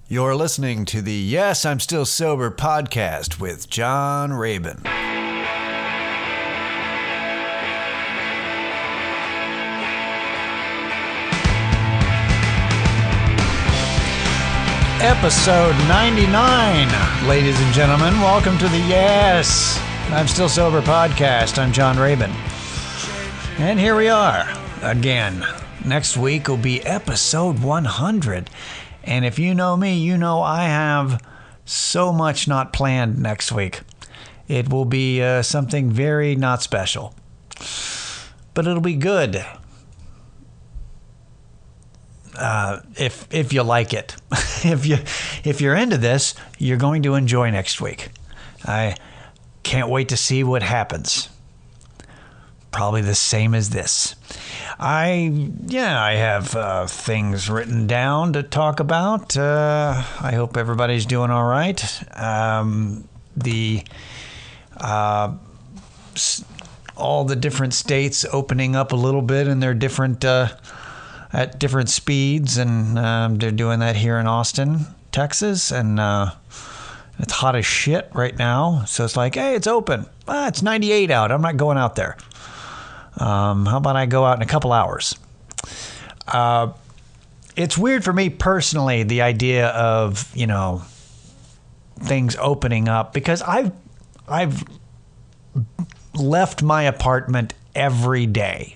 You're listening to the Yes, I'm Still Sober podcast with John Rabin. Episode 99, ladies and gentlemen. Welcome to the Yes, I'm Still Sober podcast. I'm John Rabin. And here we are again. Next week will be episode 100. And if you know me, you know I have so much not planned next week. It will be something very not special. But it'll be good. If you like it. if you're into this, you're going to enjoy next week. I can't wait to see what happens. Probably the same as this. I have things written down to talk about. I hope everybody's doing all right. All the different states opening up a little bit in their different at different speeds, and they're doing that here in Austin, Texas, and it's hot as shit right now. So it's like, hey, it's open. It's 98 out. I'm not going out there. How about I go out in a couple hours? It's weird for me personally, the idea of, things opening up, because I've left my apartment every day.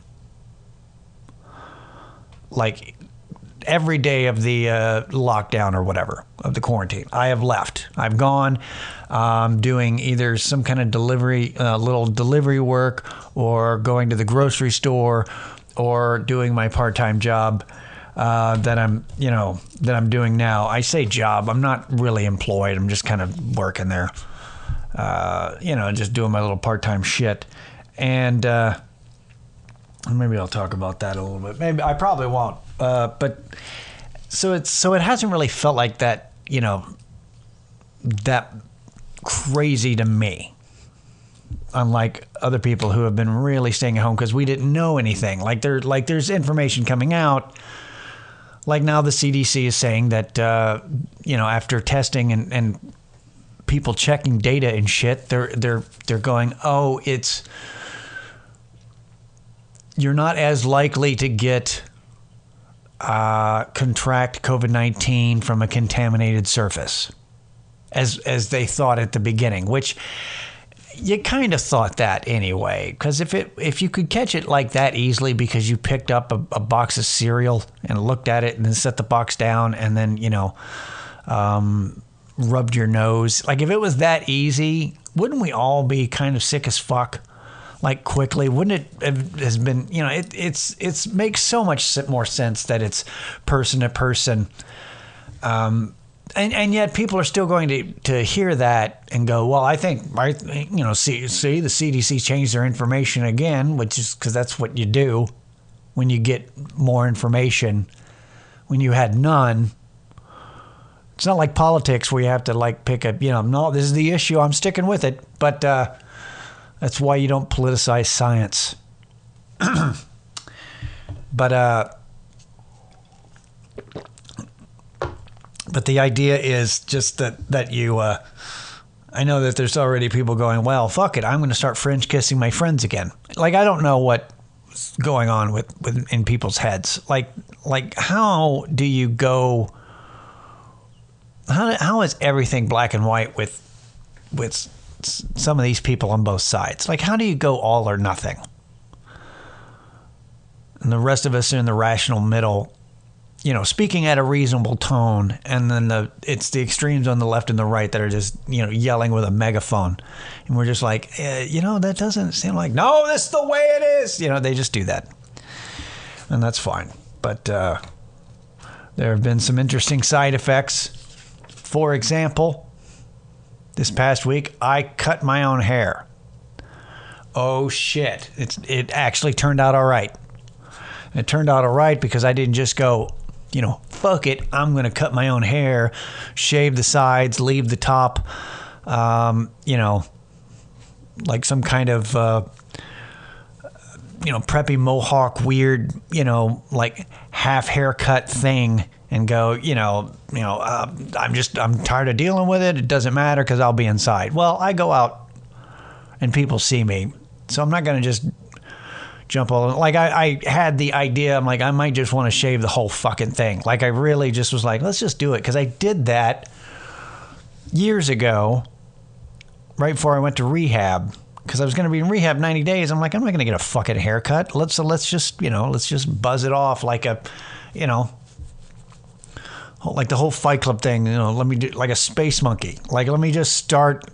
Like every day of the lockdown or whatever, of the quarantine, I have left. I've gone doing either some kind of little delivery work, or going to the grocery store, or doing my part-time job that I'm doing now. I say job, I'm not really employed. I'm just kind of working there, just doing my little part-time shit. And maybe I'll talk about that a little bit. Maybe I probably won't. But so it hasn't really felt like that, that crazy to me. Unlike other people who have been really staying at home because we didn't know anything. There's information coming out. Like now the CDC is saying that after testing and people checking data and shit, they're going, oh, you're not as likely to get contract COVID-19 from a contaminated surface as they thought at the beginning, which you kind of thought that anyway, because if you could catch it like that easily because you picked up a box of cereal and looked at it and then set the box down and then rubbed your nose, like if it was that easy, wouldn't we all be kind of sick as fuck? Like quickly, wouldn't it have been? It's makes so much more sense that it's person to person, and yet people are still going to hear that and go, well, I think see the CDC changed their information again, which is because that's what you do when you get more information. When you had none, it's not like politics where you have to pick up. No, this is the issue. I'm sticking with it, but. That's why you don't politicize science. But the idea is just that you, I know that there's already people going, well, fuck it, I'm going to start French kissing my friends again. Like, I don't know what's going on in people's heads. Like how do you go, how is everything black and white with some of these people on both sides? Like, how do you go all or nothing? And the rest of us are in the rational middle, speaking at a reasonable tone, and then it's the extremes on the left and the right that are just, yelling with a megaphone. And we're just like, that doesn't seem like, no, that's the way it is. They just do that. And that's fine. But there have been some interesting side effects. For example, this past week, I cut my own hair. Oh, shit. It actually turned out all right. It turned out all right because I didn't just go, fuck it, I'm going to cut my own hair, shave the sides, leave the top, like some kind of, preppy mohawk, weird, like half haircut thing and go, I'm tired of dealing with it. It doesn't matter because I'll be inside. Well, I go out and people see me, so I'm not going to just jump all in. Like I had the idea, I'm like, I might just want to shave the whole fucking thing. Like I really just was like, let's just do it. Because I did that years ago, right before I went to rehab. Because I was going to be in rehab 90 days. I'm like, I'm not going to get a fucking haircut. Let's just buzz it off like a, like the whole Fight Club thing. Let me do like a space monkey. Like, let me just start,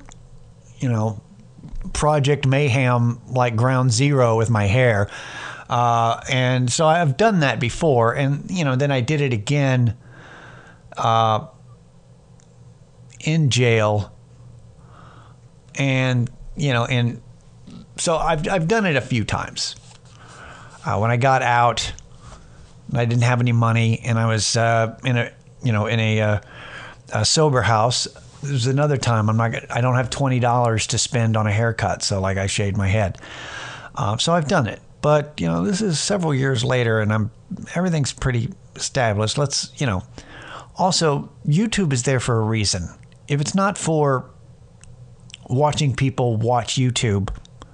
Project Mayhem, like Ground Zero with my hair. And so I've done that before. And, then I did it again in jail. And, and so I've done it a few times. When I got out, I didn't have any money, and I was in a sober house. There was another time I don't have $20 to spend on a haircut, so like I shaved my head. So I've done it, but this is several years later, and everything's pretty established. Also YouTube is there for a reason. If it's not for watching people watch YouTube,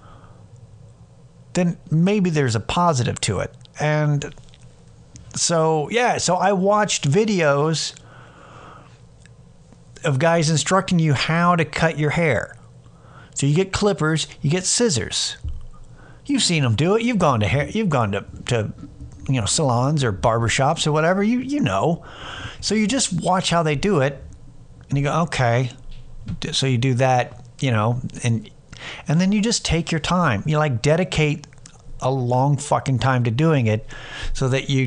then maybe there's a positive to it. And so I watched videos of guys instructing you how to cut your hair. So you get clippers, you get scissors. You've seen them do it. You've gone to salons or barbershops or whatever. You know. So you just watch how they do it, and you go, okay. So you do that, and then you just take your time. You dedicate a long fucking time to doing it, so that you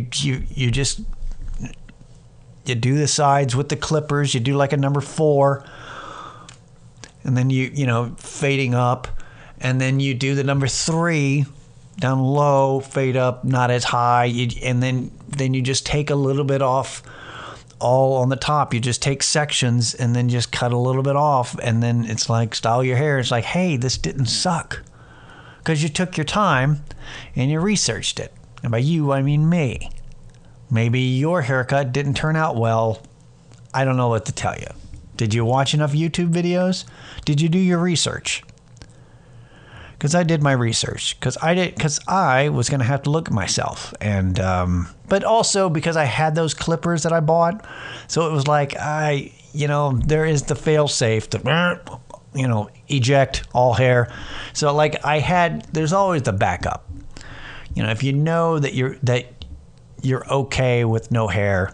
do the sides with the clippers. You do like a number 4, and then you fading up, and then you do the number 3 down low, fade up, not as high, and then you just take a little bit off all on the top. You just take sections and then just cut a little bit off, and then it's like style your hair. It's like, hey, this didn't suck because you took your time and you researched it. And by you, I mean me. Maybe your haircut didn't turn out well. I don't know what to tell you. Did you watch enough YouTube videos? Did you do your research? Because I did my research. Because I was going to have to look at myself. And but also because I had those clippers that I bought. So it was like, there is the fail safe to, eject all hair. So like there's always the backup. If you know that you're okay with no hair.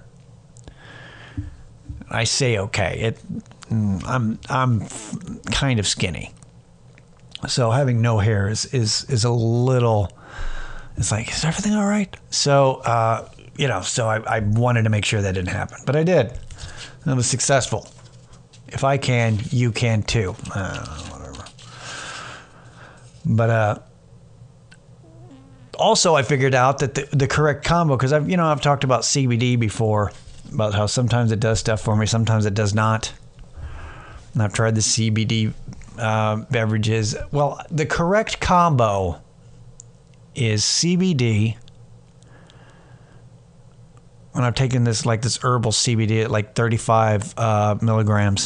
I say okay. I'm kind of skinny, so having no hair is a little. It's like, is everything all right? So so I wanted to make sure that didn't happen, but I did. I was successful. If I can, you can too. Whatever. But also, I figured out that the correct combo, because I've talked about CBD before, about how sometimes it does stuff for me, sometimes it does not. And I've tried the CBD beverages. Well, the correct combo is CBD. And I've taken this herbal CBD at like 35 milligrams,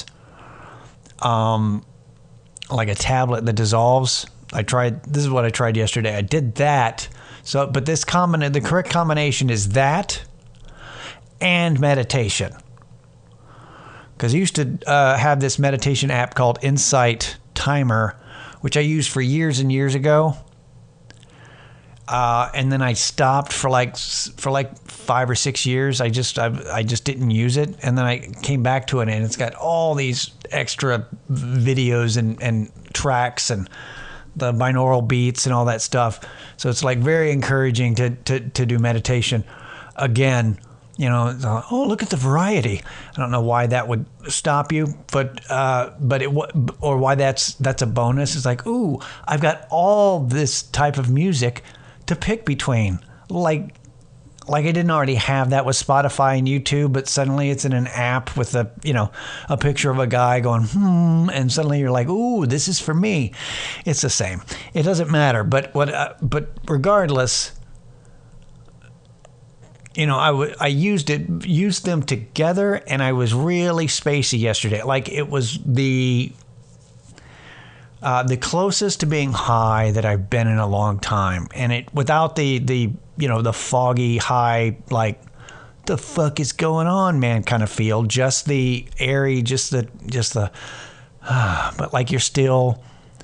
like a tablet that dissolves. This is what I tried yesterday. I did that. So, but the correct combination is that and meditation. Because I used to have this meditation app called Insight Timer, which I used for years and years ago. And then I stopped for like 5 or 6 years. I just didn't use it. And then I came back to it, and it's got all these extra videos and tracks and the binaural beats and all that stuff. So it's like very encouraging to do meditation. Again, look at the variety. I don't know why that would stop you, but why that's a bonus. It's like, ooh, I've got all this type of music to pick between. Like I didn't already have that with Spotify and YouTube, but suddenly it's in an app with a picture of a guy going, and suddenly you're like, ooh, this is for me. It's the same. It doesn't matter. But regardless, I used them together, and I was really spacey yesterday. Like it was the closest to being high that I've been in a long time, and it without the foggy high, like the fuck is going on, man, kind of feel. Just the airy, just the but like you still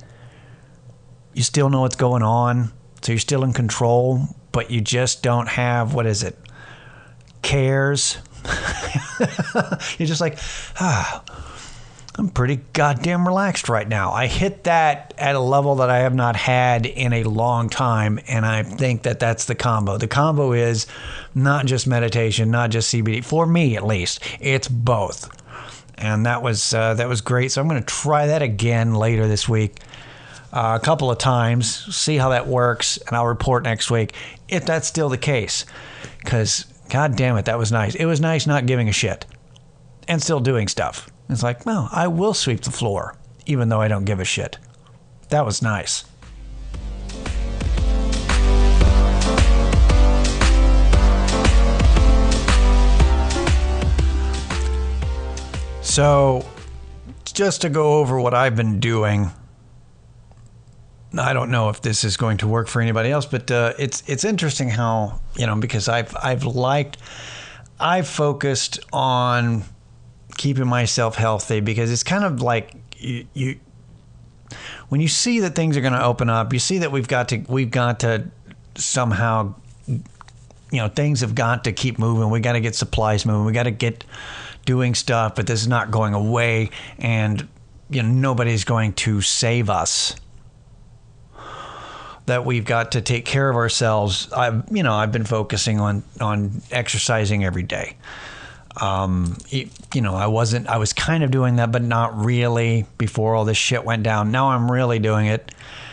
know what's going on, so you're still in control, but you just don't have, what is it, cares. You're just like, I'm pretty goddamn relaxed right now. I hit that at a level that I have not had in a long time, and I think that that's the combo. The combo is not just meditation, not just CBD. For me, at least, it's both, and that was great. So I'm going to try that again later this week, a couple of times, see how that works, and I'll report next week if that's still the case. Because God damn it, that was nice. It was nice not giving a shit and still doing stuff. It's like, no, I will sweep the floor, even though I don't give a shit. That was nice. So, just to go over what I've been doing, I don't know if this is going to work for anybody else, but it's interesting how, because I've focused on keeping myself healthy, because it's kind of like you when you see that things are going to open up, you see that we've got to somehow, things have got to keep moving. We got to get supplies moving. We got to get doing stuff, but this is not going away, and nobody's going to save us. That we've got to take care of ourselves. I've been focusing on exercising every day. I was kind of doing that, but not really before all this shit went down. Now I'm really doing it.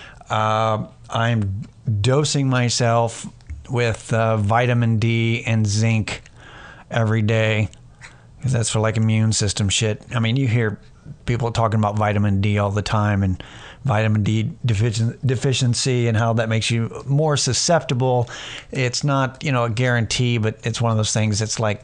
I'm dosing myself with vitamin D and zinc every day, because that's for like immune system shit. I mean, you hear people talking about vitamin D all the time, and vitamin D deficiency and how that makes you more susceptible. It's not, a guarantee, but it's one of those things that's like,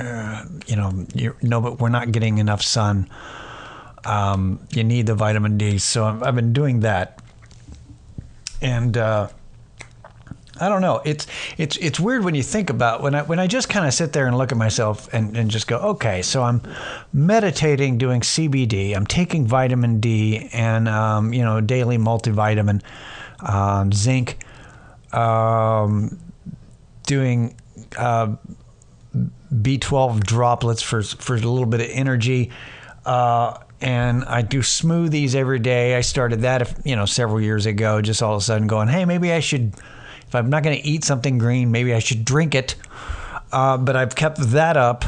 but we're not getting enough sun. You need the vitamin D. So I've been doing that. And I don't know. It's weird when you think about when I just kind of sit there and look at myself and just go, okay, so I'm meditating, doing CBD, I'm taking vitamin D and daily multivitamin, zinc, doing B12 droplets for a little bit of energy, and I do smoothies every day. I started that several years ago, just all of a sudden going, hey, maybe I should. If I'm not going to eat something green, maybe I should drink it. But I've kept that up,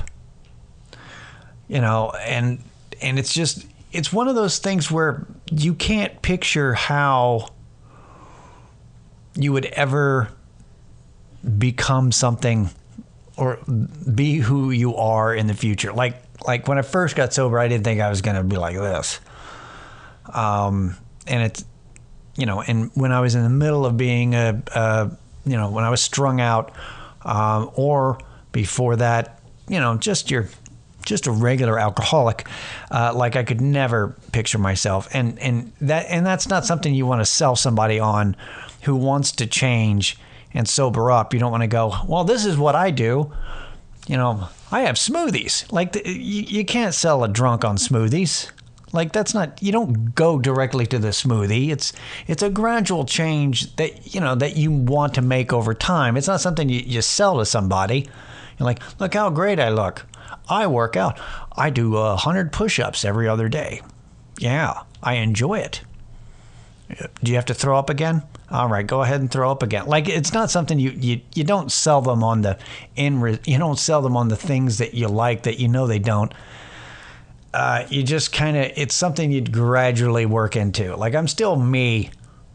and it's one of those things where you can't picture how you would ever become something or be who you are in the future. Like when I first got sober, I didn't think I was going to be like this. And it's, and when I was in the middle of being when I was strung out, or before that, just a regular alcoholic, like I could never picture myself. And that's not something you want to sell somebody on who wants to change and sober up. You don't want to go, well, this is what I do. I have smoothies. Like you can't sell a drunk on smoothies. Like that's not, you don't go directly to the smoothie. It's a gradual change that you want to make over time. It's not something you sell to somebody. You're like, look how great I look. I work out. I do 100 push-ups every other day. Yeah, I enjoy it. Do you have to throw up again? All right, go ahead and throw up again. Like it's not something you don't sell them on you don't sell them on the things that you like that they don't. You just kind of, it's something you'd gradually work into. Like I'm still me,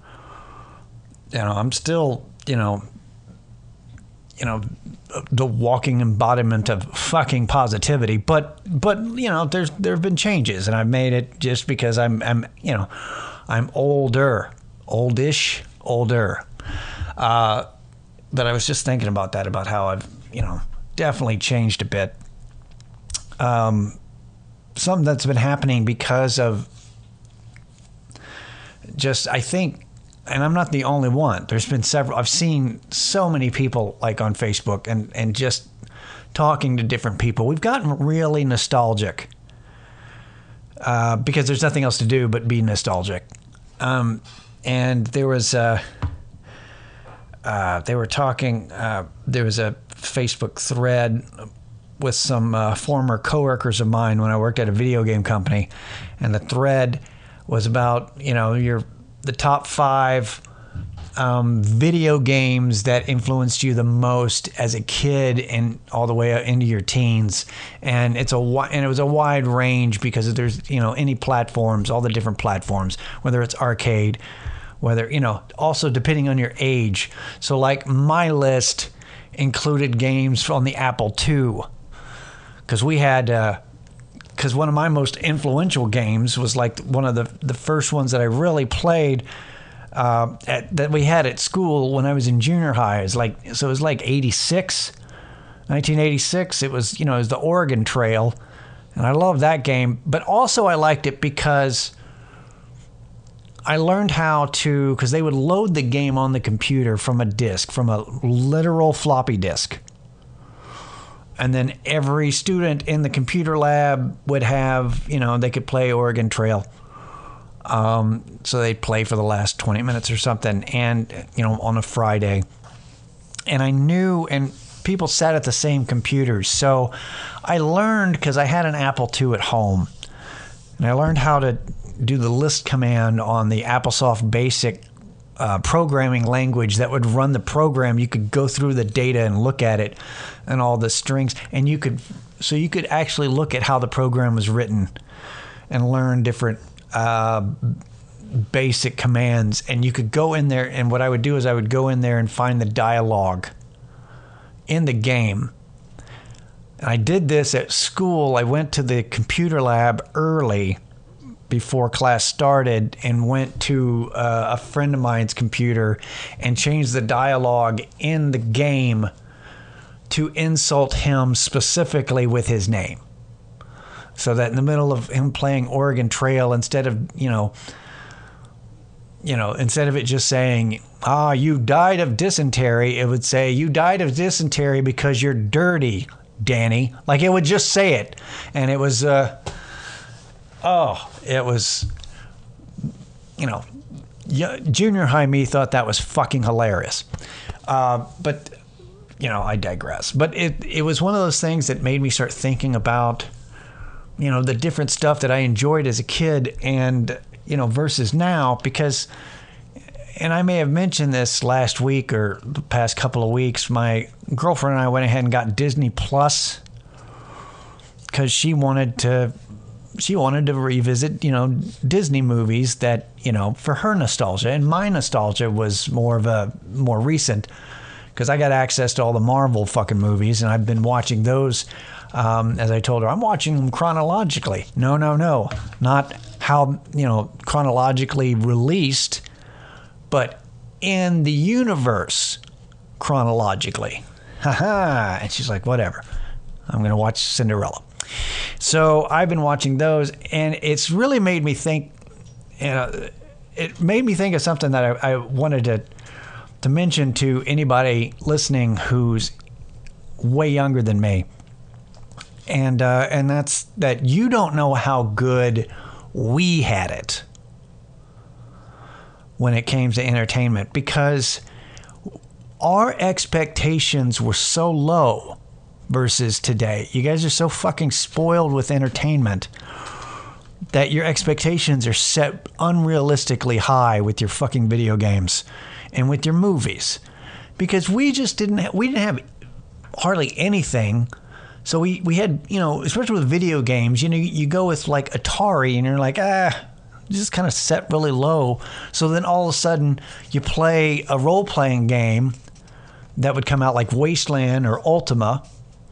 I'm still, the walking embodiment of fucking positivity. But there have been changes, and I've made it just because I'm older. But I was just thinking about that, about how I've, definitely changed a bit. Something that's been happening because of just, I think, and I'm not the only one. There's been several. I've seen so many people like on Facebook and just talking to different people. We've gotten really nostalgic because there's nothing else to do but be nostalgic. And there was they were talking. There was a Facebook thread with some former coworkers of mine when I worked at a video game company, and the thread was about, you know, the top 5 video games that influenced you the most as a kid and all the way into your teens. And it was a wide range because there's, you know, any platforms, all the different platforms, whether it's arcade, whether, you know, also depending on your age. So like my list included games on the Apple II, because we had because one of my most influential games was like one of the first ones that I really played that we had at school when I was in junior high. It was like 1986. It was, you know, it was the Oregon Trail, and I loved that game. But also I liked it because I learned how to, because they would load the game on the computer from a disk, from a literal floppy disk. And then every student in the computer lab would have, you know, they could play Oregon Trail. So they'd play for the last 20 minutes or something, and, you know, on a Friday. And I knew, and people sat at the same computers. So I learned, because I had an Apple II at home, and I learned how to do the list command on the AppleSoft Basic programming language that would run the program. You could go through the data and look at it and all the strings, and you could actually look at how the program was written and learn different basic commands. And you could go in there, and what I would do is I would go in there and find the dialogue in the game. And I did this at school. I went to the computer lab early before class started and went to a friend of mine's computer and changed the dialogue in the game to insult him specifically with his name. So that in the middle of him playing Oregon Trail, instead of it just saying, you died of dysentery, it would say, you died of dysentery because you're dirty, Danny. Like, it would just say it. And it was, it was, you know, junior high me thought that was fucking hilarious. But, you know, I digress. But it was one of those things that made me start thinking about, you know, the different stuff that I enjoyed as a kid and, you know, versus now, because, and I may have mentioned this last week or the past couple of weeks, my girlfriend and I went ahead and got Disney Plus because she wanted to revisit, you know, Disney movies that, you know, for her nostalgia. And my nostalgia was more recent, because I got access to all the Marvel fucking movies, and I've been watching those. As I told her, I'm watching them chronologically. No. Not how, you know, chronologically released, but in the universe chronologically. Haha. And she's like, whatever. I'm going to watch Cinderella. So I've been watching those, and it's really made me think, you know, it made me think of something that I wanted to mention to anybody listening who's way younger than me. And that's that you don't know how good we had it when it came to entertainment, because our expectations were so low versus today. You guys are so fucking spoiled with entertainment that your expectations are set unrealistically high with your fucking video games and with your movies, because we didn't have hardly anything. So we had, you know, especially with video games, you know, you go with like Atari and you're like, just kind of set really low. So then all of a sudden you play a role-playing game that would come out like Wasteland or Ultima,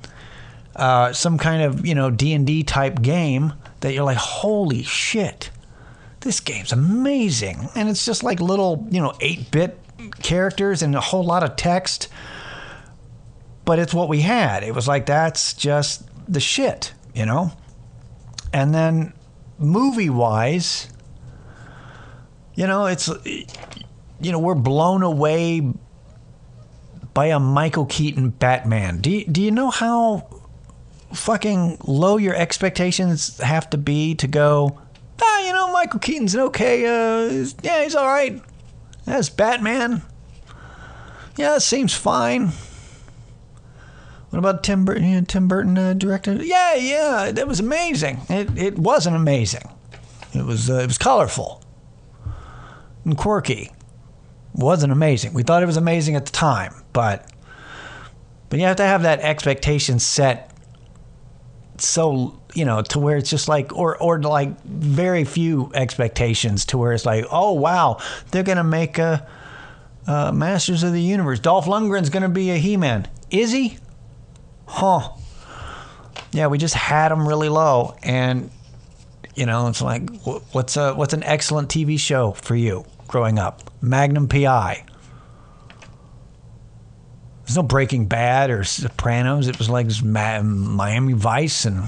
some kind of, you know, D&D type game that you're like, holy shit, this game's amazing. And it's just like little, you know, 8-bit characters and a whole lot of text. but it's what we had. It was like, that's just the shit, you know? And then movie-wise, you know, it's, you know, we're blown away by a Michael Keaton Batman. Do you know how fucking low your expectations have to be to go, you know, Michael Keaton's okay, yeah, he's all right. That's Batman. Yeah, it seems fine. What about Tim Burton? Yeah, Tim Burton directed? Yeah, that was amazing. It wasn't amazing. It was colorful and quirky. It wasn't amazing. We thought it was amazing at the time, but you have to have that expectation set so, you know, to where it's just like, or like very few expectations to where it's like, oh wow, they're gonna make a Masters of the Universe. Dolph Lundgren's gonna be a He-Man. Is he? Huh. Yeah, we just had him really low, and you know, it's like, what's an excellent TV show for you growing up? Magnum PI. There's no Breaking Bad or Sopranos. It was like Miami Vice and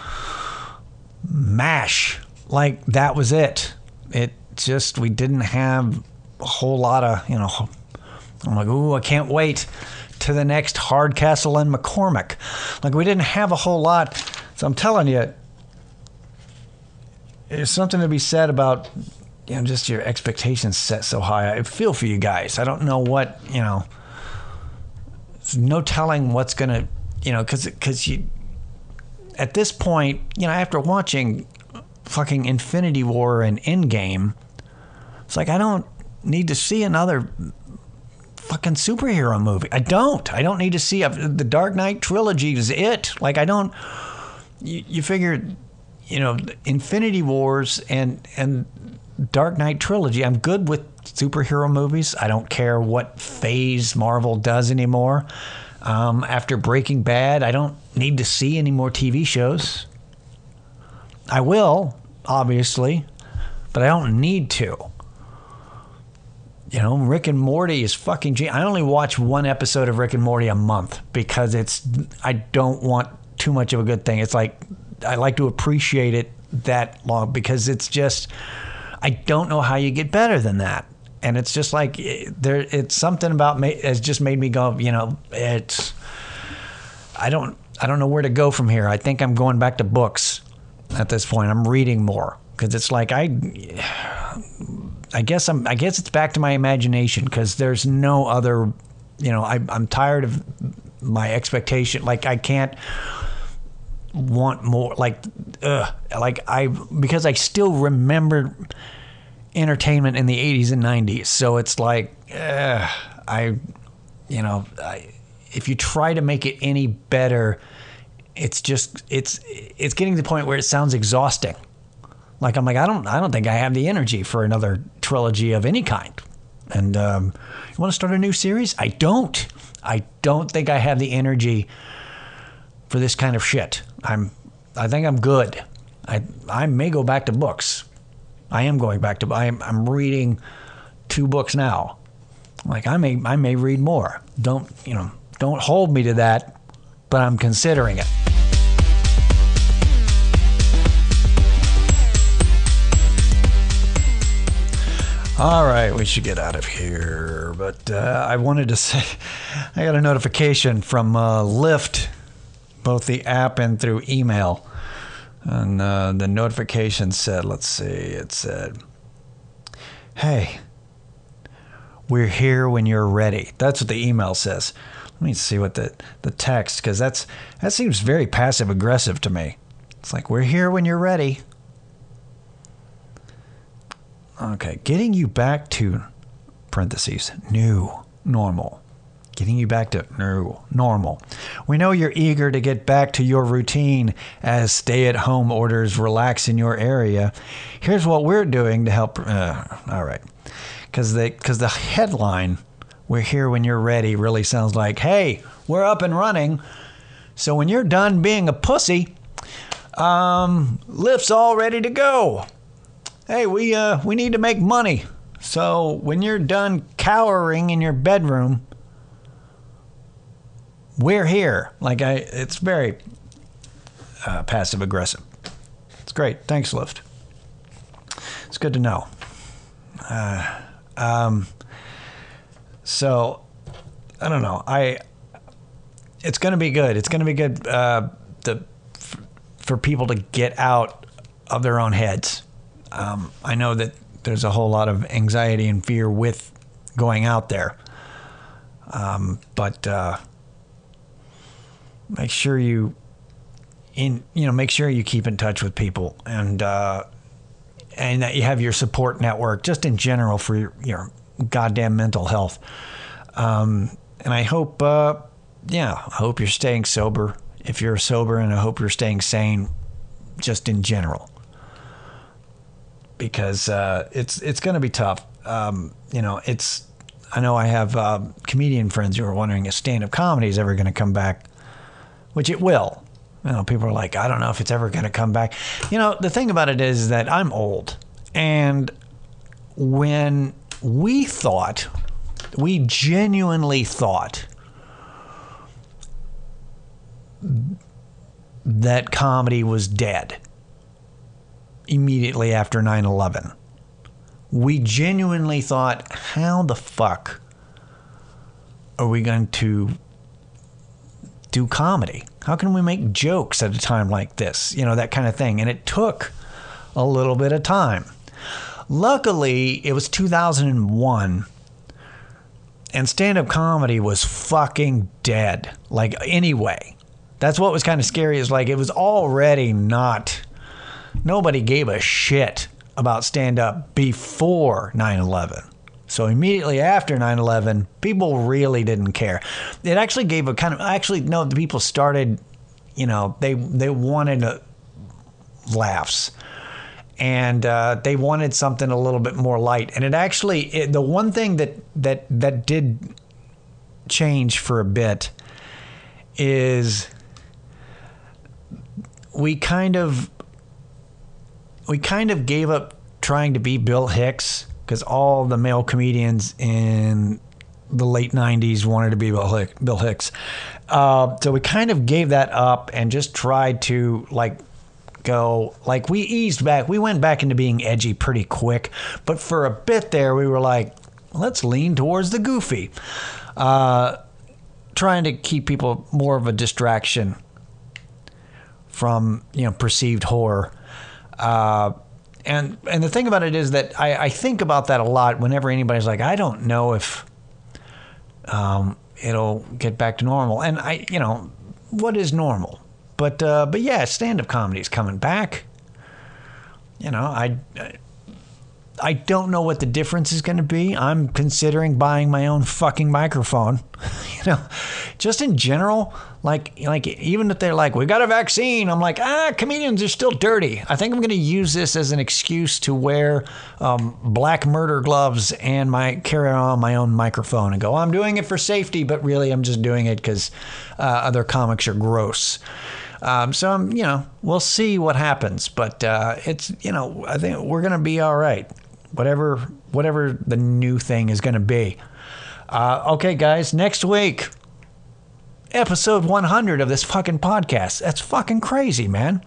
MASH. Like, that was it. It just, we didn't have a whole lot of, you know, I'm like, ooh, I can't wait to the next Hardcastle and McCormick. Like, we didn't have a whole lot. So I'm telling you, there's something to be said about, you know, just your expectations set so high. I feel for you guys. I don't know what, you know, there's no telling what's going to, you know, because you, at this point, you know, after watching fucking Infinity War and Endgame, it's like, I don't need to see another fucking superhero movie. I don't need to see the Dark Knight trilogy is it. Like, I don't, you figure, you know, Infinity Wars and Dark Knight trilogy, I'm good with superhero movies. I don't care what phase Marvel does anymore. After Breaking Bad, I don't need to see any more TV shows. I will, obviously, but I don't need to. You know, Rick and Morty is fucking I only watch one episode of Rick and Morty a month because I don't want too much of a good thing. It's like, I like to appreciate it that long because it's just, I don't know how you get better than that. And it's just like, it's something about me has just made me go, you know, I don't know where to go from here. I think I'm going back to books at this point. I'm reading more because it's like, I guess it's back to my imagination because there's no other, you know, I'm tired of my expectation. Like, I can't want more, because I still remember entertainment in the 80s and 90s. So it's like, if you try to make it any better, it's just, it's getting to the point where it sounds exhausting. Like, I'm like, I don't think I have the energy for another trilogy of any kind. And you want to start a new series? I don't think I have the energy for this kind of shit. I think I'm good. I may go back to books. I am going back to. I'm reading 2 books now. Like, I may read more. Don't hold me to that, but I'm considering it. All right, we should get out of here. But I wanted to say, I got a notification from Lyft, both the app and through email. And the notification said, let's see, it said, hey, we're here when you're ready. That's what the email says. Let me see what the text, because that seems very passive aggressive to me. It's like, we're here when you're ready. Okay, getting you back to, parentheses, new normal. Getting you back to new normal. We know you're eager to get back to your routine as stay-at-home orders relax in your area. Here's what we're doing to help. All right, because the headline, "We're here when you're ready," really sounds like, hey, we're up and running. So when you're done being a pussy, Lyft's all ready to go. Hey, we need to make money. So when you're done cowering in your bedroom, we're here. It's very passive aggressive. It's great. Thanks, Lyft. It's good to know. So I don't know. It's going to be good. It's going to be good for people to get out of their own heads. I know that there's a whole lot of anxiety and fear with going out there. But make sure you keep in touch with people and that you have your support network just in general for your goddamn mental health. And I hope, I hope you're staying sober if you're sober, and I hope you're staying sane just in general, because it's going to be tough. I know I have comedian friends who are wondering if stand-up comedy is ever going to come back, which it will. People are like, I don't know if it's ever going to come back. The thing about it is that I'm old, and when we genuinely thought that comedy was dead immediately after 9/11. We genuinely thought, how the fuck are we going to do comedy? How can we make jokes at a time like this? That kind of thing. And it took a little bit of time. Luckily, it was 2001, and stand-up comedy was fucking dead. Anyway. That's what was kind of scary, is it was already nobody gave a shit about stand-up before 9/11. So immediately after 9/11, people really didn't care. It actually gave a kind of, the people started, they wanted laughs. And they wanted something a little bit more light. And the one thing that did change for a bit is we kind of gave up trying to be Bill Hicks, because all the male comedians in the late 90s wanted to be Bill Hicks. So we kind of gave that up and just tried to we eased back. We went back into being edgy pretty quick. But for a bit there, we were like, let's lean towards the goofy. Trying to keep people more of a distraction from, perceived horror. And the thing about it is that I think about that a lot whenever anybody's like, I don't know if it'll get back to normal. And what is normal? But yeah, stand-up comedy is coming back. I don't know what the difference is going to be. I'm considering buying my own fucking microphone. Just in general, even if they're like, we got a vaccine, I'm like, comedians are still dirty. I think I'm going to use this as an excuse to wear black murder gloves and carry on my own microphone and go, I'm doing it for safety, but really I'm just doing it because other comics are gross. So we'll see what happens, but it's, I think we're going to be all right. Whatever the new thing is going to be. Okay, guys, next week, episode 100 of this fucking podcast. That's fucking crazy, man.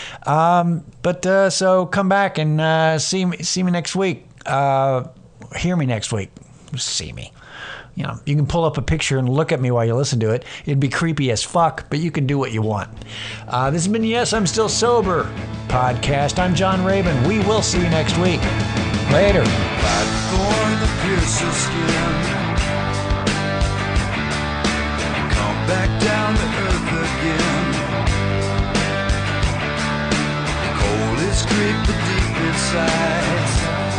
So come back and see me next week. Hear me next week. See me. You can pull up a picture and look at me while you listen to it. It'd be creepy as fuck, but you can do what you want. This has been Yes, I'm Still Sober podcast. I'm John Raven. We will see you next week. Later. Fight for the piercing skin. Come back down to earth again. Cold is creeping deep inside.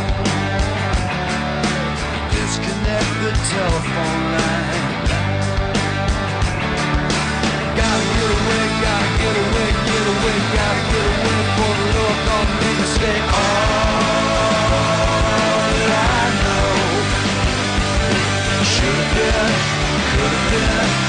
Disconnect the telephone line. Gotta get away, gotta get away, get away, gotta get away for the look on me to stay on. Should've been, could've been.